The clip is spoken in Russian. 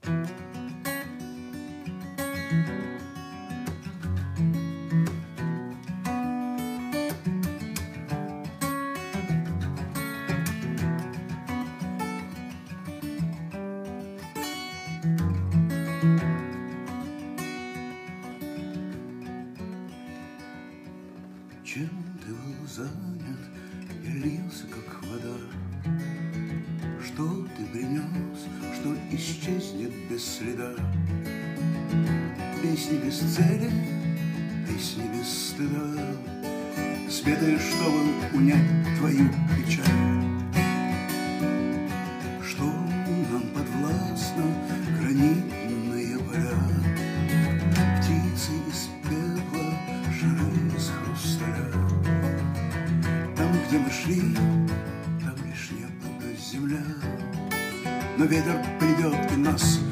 Чем ты был занят и лился, как вода? Что ты принес, что исчезнет без следа? Песни без цели, песни без стыда, спетые, чтобы унять твою печаль. Что нам подвластно гранитные поля, птицы из пепла, шары из хрусталя. Там, где мы шли, там лишь небо да земля, но ветер придет и нас